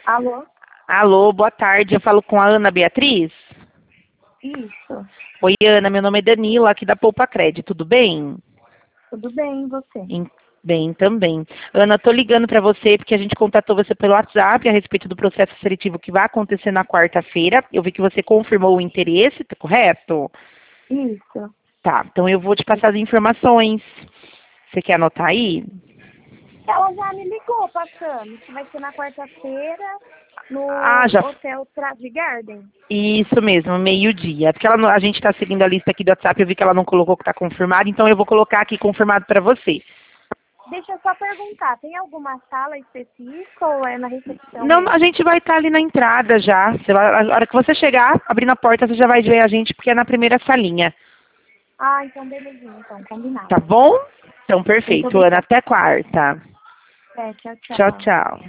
Alô? Alô, boa tarde. Eu falo com a Ana Beatriz. Isso. Oi, Ana. Meu nome é Danila, aqui da Poupa Crédito. Tudo bem? Tudo bem, e você? Bem, também. Ana, tô ligando para você porque a gente contatou você pelo WhatsApp a respeito do processo seletivo que vai acontecer na quarta-feira. Eu vi que você confirmou o interesse, tá correto? Isso. Tá, então eu vou te passar as informações. Você quer anotar aí? Ela já me ligou passando que vai ser na quarta-feira no Ah, já. Hotel Trave Garden. Isso mesmo, meio-dia. Porque a gente está seguindo a lista aqui do WhatsApp, eu vi que ela não colocou que está confirmado, então eu vou colocar aqui confirmado para você. Deixa eu só perguntar, tem alguma sala específica ou é na recepção Não, a mesmo? gente vai estar ali na entrada já. A hora que você chegar, abrindo a porta, você já vai ver a gente, porque é na primeira salinha. Ah, então belezinha, então, combinado. Tá bom? Então, Muito perfeito, Ana. obrigada. Até quarta. Tchau, Tchau, tchau. tchau.